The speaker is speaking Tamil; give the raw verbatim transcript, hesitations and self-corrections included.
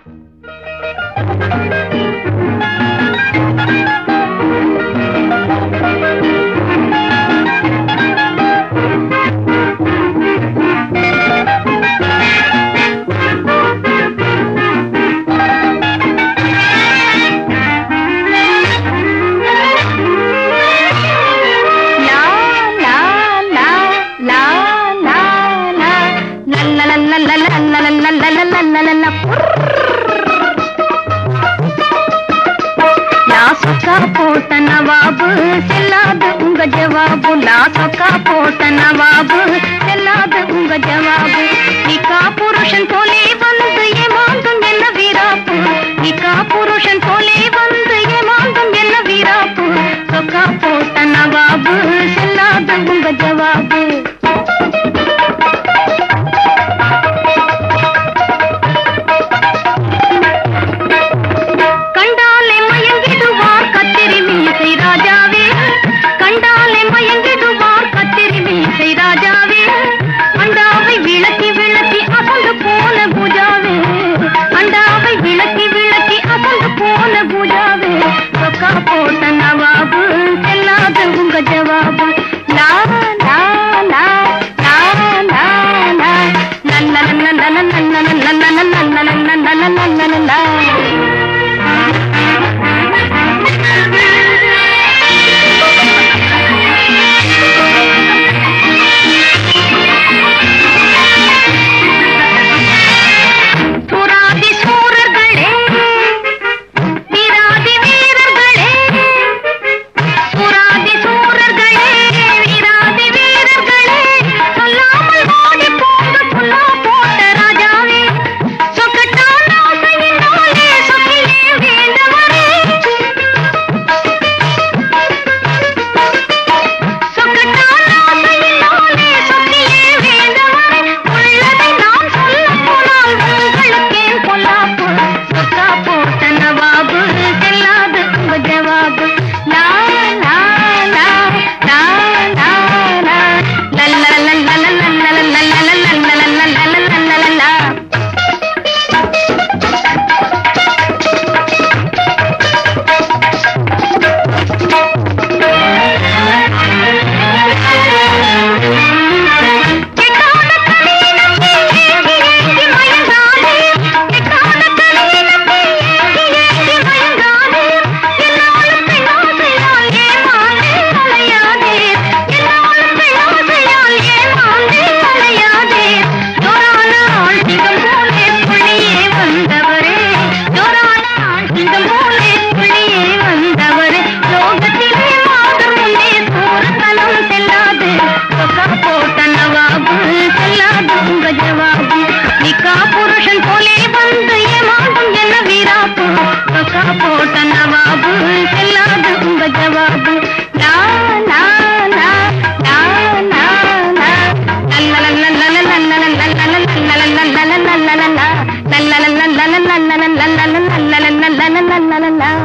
போட்ட நவாபு செல்லாது உங்க ஜவாபு லாசக்கா போட்ட நவாபு செல்லாது உங்க ஜவாபு நிக்கா புருஷன் போலே வந்து ஏமாந்தும் என்ன வீராப்பு நிக்கா புருஷன் போலே வந்து ஏமாந்தும் என்ன வீராப்பு சொக்கா போட்ட நவாபு செல்லாது உங்க ஜவாபு போட்ட நவாபு செல்லாத உங்க ஜவாபு லா லா லா லா லா லா நல்ல நல்ல நல்ல நல்ல நல்ல நல்ல நல்ல நல்ல நல்ல போட்ட நவாபு செல்லாது உங்க ஜவாபு லா லா லா லா லா லா நல்ல நல்ல நல்ல நல்ல நல்ல நல்ல நல்ல நல்ல நல்ல நல்ல நல்ல நல்ல நல்ல நல்ல நல்ல நல்ல நல்ல நல்ல நல்ல